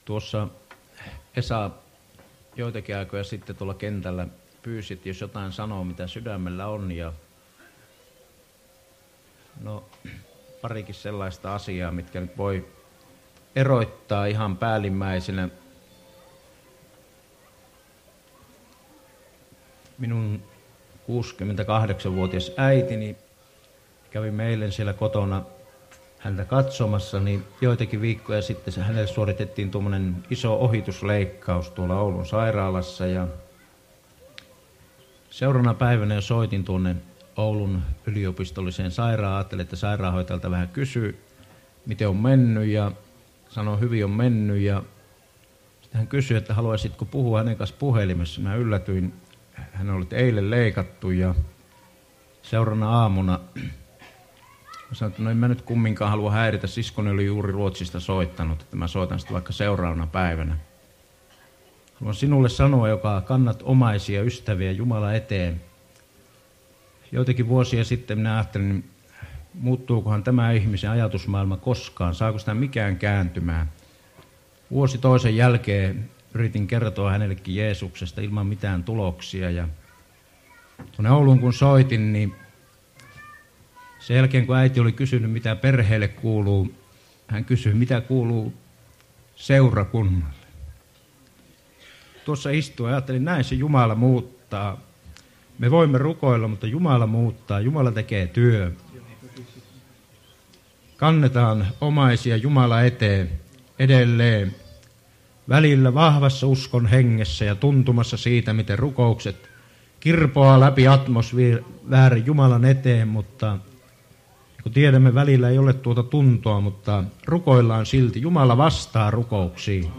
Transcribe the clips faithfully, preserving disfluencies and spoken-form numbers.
Tuossa Esa joitakin aikoja sitten tuolla kentällä pyysi, että jos jotain sanoo, mitä sydämellä on, ja no parikin sellaista asiaa, mitkä nyt voi erottaa ihan päällimmäisenä. Minun kuusikymmentäkahdeksanvuotias äitini kävi meille siellä kotona häntä katsomassa, niin joitakin viikkoja sitten hänelle suoritettiin tuommoinen iso ohitusleikkaus tuolla Oulun sairaalassa, ja seuraavana päivänä jo soitin tuonne Oulun yliopistolliseen sairaalaan, ajattelin, että sairaanhoitajalta vähän kysyi, miten on mennyt, ja sanoi, hyvin on mennyt, ja sitten hän kysyi, että haluaisitko puhua hänen kanssa puhelimessa. Mä yllätyin, hän oli eilen leikattu, ja seuraavana aamuna mä sanoin, että no en mä nyt kumminkaan halua häiritä, siskoni oli juuri Ruotsista soittanut, että mä soitan sitä vaikka seuraavana päivänä. Haluan sinulle sanoa, joka kannat omaisia ystäviä Jumala eteen. Joitakin vuosia sitten minä ajattelin, muuttuukohan tämä ihmisen ajatusmaailma koskaan, saako sitä mikään kääntymään. Vuosi toisen jälkeen yritin kertoa hänellekin Jeesuksesta ilman mitään tuloksia, ja tuonne Ouluun kun soitin, niin sen jälkeen kun äiti oli kysynyt, mitä perheelle kuuluu, hän kysyi, mitä kuuluu seurakunnalle. Tuossa istuin ja ajattelin, näin se Jumala muuttaa. Me voimme rukoilla, mutta Jumala muuttaa, Jumala tekee työ. Kannetaan omaisia Jumala eteen edelleen. Välillä vahvassa uskon hengessä ja tuntumassa siitä, miten rukoukset kirpoaa läpi atmosfäärin Jumalan eteen, mutta kun tiedämme, välillä ei ole tuota tuntoa, mutta rukoillaan silti. Jumala vastaa rukouksiin.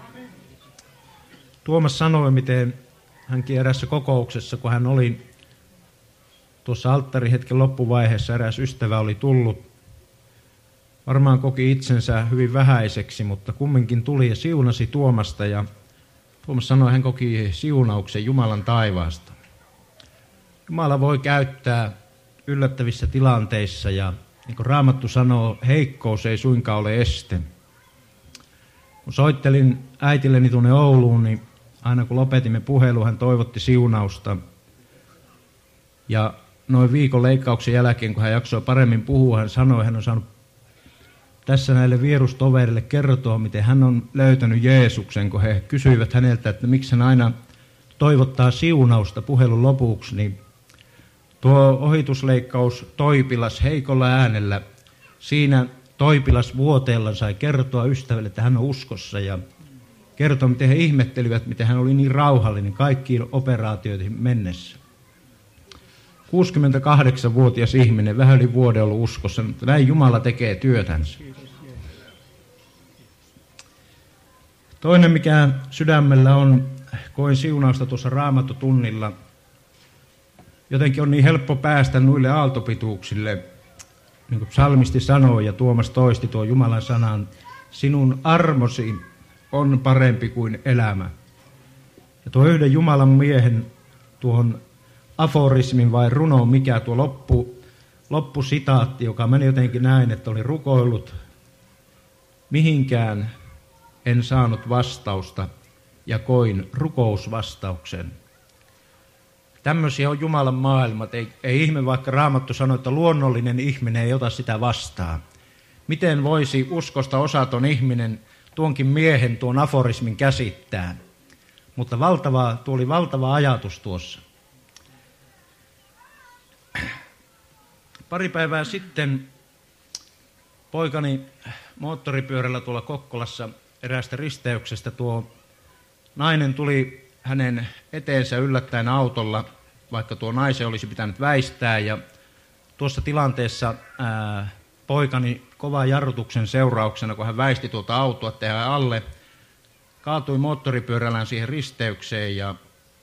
Tuomas sanoi, miten hänkin erässä kokouksessa, kun hän oli tuossa alttarihetken loppuvaiheessa, eräs ystävä oli tullut. Varmaan koki itsensä hyvin vähäiseksi, mutta kumminkin tuli ja siunasi Tuomasta. Ja Tuomas sanoi, että hän koki siunauksen Jumalan taivaasta. Jumala voi käyttää yllättävissä tilanteissa, ja niin kuin Raamattu sanoo, heikkous ei suinkaan ole este. Kun soittelin äitilleni tuonne Ouluun, niin aina kun lopetimme puhelun, hän toivotti siunausta. Ja noin viikon leikkauksen jälkeen, kun hän jaksoi paremmin puhua, hän sanoi, että hän on saanut tässä näille vierustovereille kertoa, miten hän on löytänyt Jeesuksen, kun he kysyivät häneltä, että miksi hän aina toivottaa siunausta puhelun lopuksi, niin tuo ohitusleikkaus Toipilas heikolla äänellä, siinä Toipilas vuoteella sai kertoa ystävälle, että hän on uskossa, ja kertoi, miten he ihmettelivät, miten hän oli niin rauhallinen kaikkiin operaatioihin mennessä. kuusikymmentäkahdeksanvuotias ihminen, vähän yli vuoden ollut uskossa, mutta näin Jumala tekee työtänsä. Toinen, mikä sydämellä on, koin siunausta tuossa Raamattotunnilla. Jotenkin on niin helppo päästä noille aaltopituuksille, niin kuin psalmisti sanoo, ja Tuomas toisti tuon Jumalan sanan, sinun armosi on parempi kuin elämä. Ja tuo yhden Jumalan miehen tuohon aforismin vai runo, mikä tuo loppu, loppusitaatti, joka meni jotenkin näin, että oli rukoillut, mihinkään en saanut vastausta ja koin rukousvastauksen. Tämmöisiä on Jumalan maailmat. Ei, ei ihme, vaikka Raamattu sanoi, että luonnollinen ihminen ei ota sitä vastaan. Miten voisi uskosta osaton ihminen tuonkin miehen, tuon aforismin käsittää? Mutta valtava, tuo oli valtava ajatus tuossa. Pari päivää sitten poikani moottoripyörällä tuolla Kokkolassa eräästä risteyksestä tuo nainen tuli hänen eteensä yllättäen autolla, vaikka tuo naisen olisi pitänyt väistää, ja tuossa tilanteessa ää, poikani kovan jarrutuksen seurauksena, kun hän väisti tuota autoa tehdä alle, kaatui moottoripyörällään siihen risteykseen, ja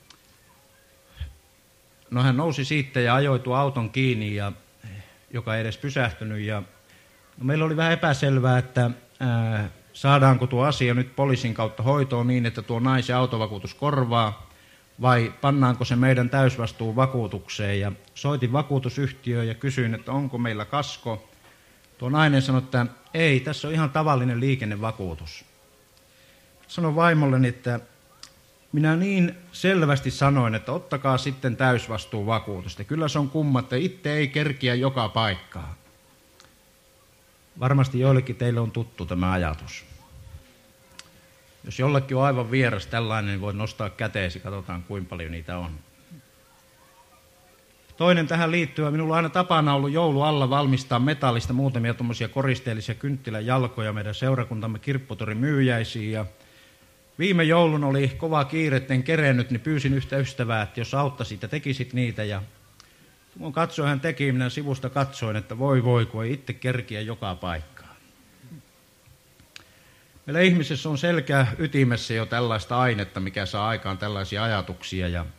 no hän nousi siitä ja ajoi tuon auton kiinni, ja, joka ei edes pysähtynyt, ja no meillä oli vähän epäselvää, että ää, saadaanko tuo asia nyt poliisin kautta hoitoon niin, että tuo naisen autovakuutus korvaa, vai pannaanko se meidän täysvastuun vakuutukseen. Ja soitin vakuutusyhtiöön ja kysyin, että onko meillä kasko. Tuo nainen sanoi, että ei, tässä on ihan tavallinen liikennevakuutus. sanoin vaimolleni, että minä niin selvästi sanoin, että ottakaa sitten täysvastuuvakuutusta. Kyllä se on kumma, että itse ei kerkiä joka paikkaan. Varmasti joillekin teille on tuttu tämä ajatus. Jos jollekin on aivan vieras tällainen, niin voit nostaa käteesi, katsotaan kuinka paljon niitä on. Toinen tähän liittyy, minulla on aina tapana ollut joulu alla valmistaa metallista muutamia tuommoisia koristeellisia kynttiläjalkoja meidän seurakuntamme kirpputorin myyjäisiin. Ja viime joulun oli kova kiire, etten kerennyt, niin pyysin yhtä ystävää, että jos auttaisit ja tekisit niitä. Ja kun katsoin, hän teki, minä sivusta katsoin, että voi voi, kun ei itse kerkiä joka paikkaan. Meillä ihmisessä on selkeä ytimessä jo tällaista ainetta, mikä saa aikaan tällaisia ajatuksia. Ja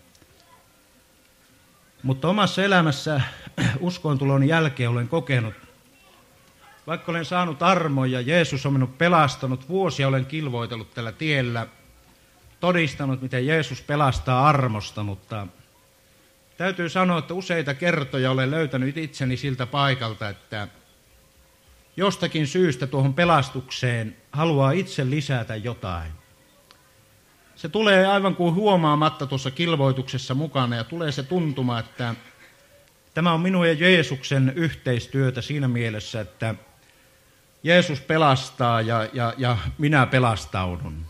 mutta omassa elämässä uskontulon jälkeen olen kokenut, vaikka olen saanut armon ja Jeesus on minut pelastanut, vuosia olen kilvoitellut tällä tiellä, todistanut, miten Jeesus pelastaa armosta, mutta täytyy sanoa, että useita kertoja olen löytänyt itseni siltä paikalta, että jostakin syystä tuohon pelastukseen haluaa itse lisätä jotain. Se tulee aivan kuin huomaamatta tuossa kilvoituksessa mukana ja tulee se tuntuma, että tämä on minun ja Jeesuksen yhteistyötä siinä mielessä, että Jeesus pelastaa ja, ja, ja minä pelastaudun.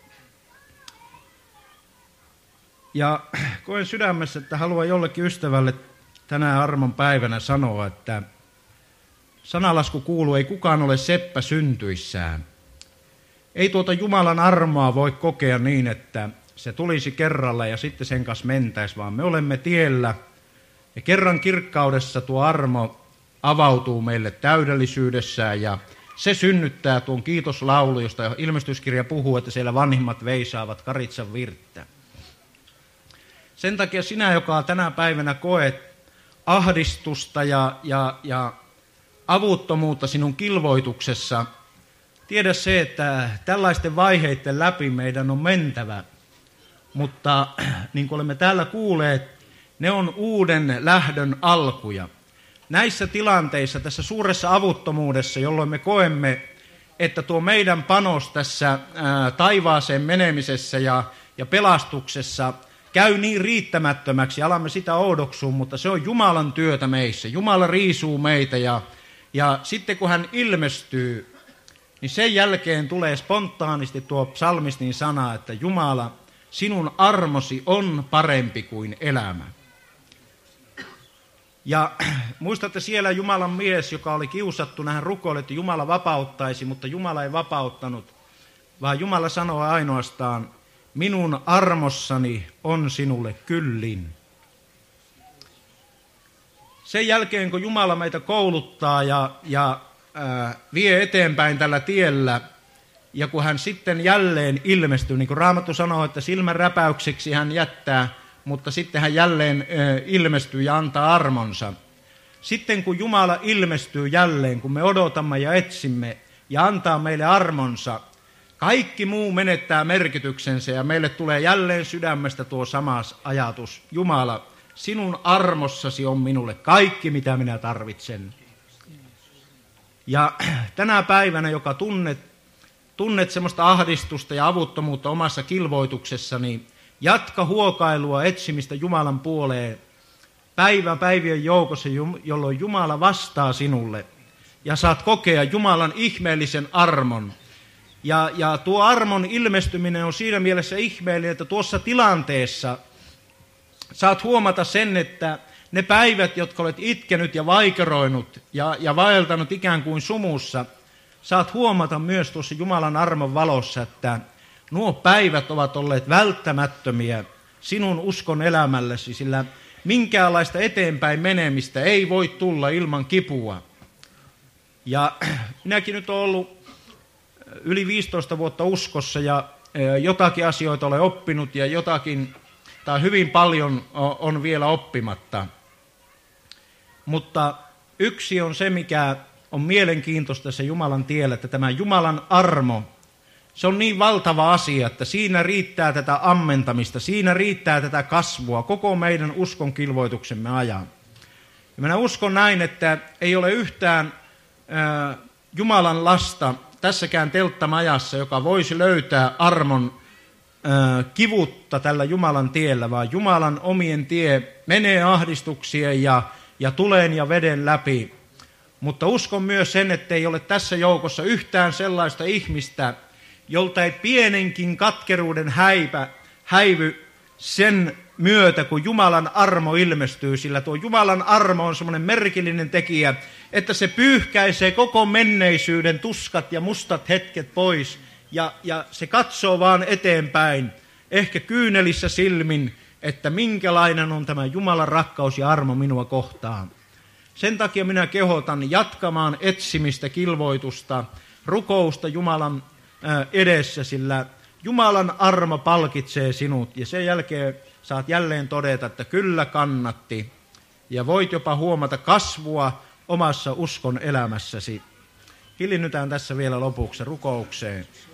Ja koen sydämessä, että haluan jollekin ystävälle tänään armon päivänä sanoa, että sanalasku kuuluu, ei kukaan ole seppä syntyissään. Ei tuota Jumalan armoa voi kokea niin, että se tulisi kerralla ja sitten sen kanssa mentäisi, vaan me olemme tiellä. Ja kerran kirkkaudessa tuo armo avautuu meille täydellisyydessään ja se synnyttää tuon kiitoslaulu, josta ilmestyskirja puhuu, että siellä vanhimmat veisaavat karitsan virttä. Sen takia sinä, joka tänä päivänä koet ahdistusta ja, ja, ja avuttomuutta sinun kilvoituksessa, tiedä se, että tällaisten vaiheiden läpi meidän on mentävä, mutta niin kuin olemme täällä kuulleet, ne on uuden lähdön alkuja. Näissä tilanteissa, tässä suuressa avuttomuudessa, jolloin me koemme, että tuo meidän panos tässä ää, taivaaseen menemisessä ja, ja pelastuksessa käy niin riittämättömäksi, alamme sitä oudoksua, mutta se on Jumalan työtä meissä. Jumala riisuu meitä ja, ja sitten kun hän ilmestyy, niin sen jälkeen tulee spontaanisti tuo psalmistin sana, että Jumala, sinun armosi on parempi kuin elämä. Ja muistatte siellä Jumalan mies, joka oli kiusattu, hän rukoili, että Jumala vapauttaisi, mutta Jumala ei vapauttanut, vaan Jumala sanoi ainoastaan, minun armossani on sinulle kyllin. Sen jälkeen, kun Jumala meitä kouluttaa ja, ja ää, vie eteenpäin tällä tiellä, ja kun hän sitten jälleen ilmestyy, niin kuin Raamattu sanoo, että silmän räpäykseksi hän jättää, mutta sitten hän jälleen ää, ilmestyy ja antaa armonsa. Sitten kun Jumala ilmestyy jälleen, kun me odotamme ja etsimme ja antaa meille armonsa, kaikki muu menettää merkityksensä ja meille tulee jälleen sydämestä tuo sama ajatus. Jumala, sinun armossasi on minulle kaikki, mitä minä tarvitsen. Ja tänä päivänä, joka tunnet, tunnet semmoista ahdistusta ja avuttomuutta omassa kilvoituksessani, jatka huokailua, etsimistä Jumalan puoleen päivä päivien joukossa, jolloin Jumala vastaa sinulle ja saat kokea Jumalan ihmeellisen armon. Ja, ja tuo armon ilmestyminen on siinä mielessä ihmeellinen, että tuossa tilanteessa saat huomata sen, että ne päivät, jotka olet itkenyt ja vaikeroinut ja, ja vaeltanut ikään kuin sumussa, saat huomata myös tuossa Jumalan armon valossa, että nuo päivät ovat olleet välttämättömiä sinun uskon elämällesi, sillä minkäänlaista eteenpäin menemistä ei voi tulla ilman kipua. Ja minäkin nyt olen ollut yli viisitoista vuotta uskossa ja jotakin asioita olen oppinut ja jotakin, tai hyvin paljon on vielä oppimatta. Mutta yksi on se, mikä on mielenkiintoista se Jumalan tiellä, että tämä Jumalan armo, se on niin valtava asia, että siinä riittää tätä ammentamista, siinä riittää tätä kasvua koko meidän uskon kilvoituksemme ajan. Ja minä uskon näin, että ei ole yhtään äh, Jumalan lasta tässäkään telttamajassa, joka voisi löytää armon äh, kivutta tällä Jumalan tiellä, vaan Jumalan omien tie menee ahdistuksien ja, ja tulen ja veden läpi. Mutta uskon myös sen, ettei ole tässä joukossa yhtään sellaista ihmistä, jolta ei pienenkin katkeruuden häipä, häivy sen myötä, kun Jumalan armo ilmestyy, sillä tuo Jumalan armo on semmoinen merkillinen tekijä, että se pyyhkäisee koko menneisyyden tuskat ja mustat hetket pois, ja, ja se katsoo vaan eteenpäin, ehkä kyynelissä silmin, että minkälainen on tämä Jumalan rakkaus ja armo minua kohtaan. Sen takia minä kehotan jatkamaan etsimistä, kilvoitusta, rukousta Jumalan edessä, sillä Jumalan armo palkitsee sinut, ja sen jälkeen saat jälleen todeta, että kyllä kannatti, ja voit jopa huomata kasvua omassa uskon elämässäsi. Hiljennytään tässä vielä lopuksi rukoukseen.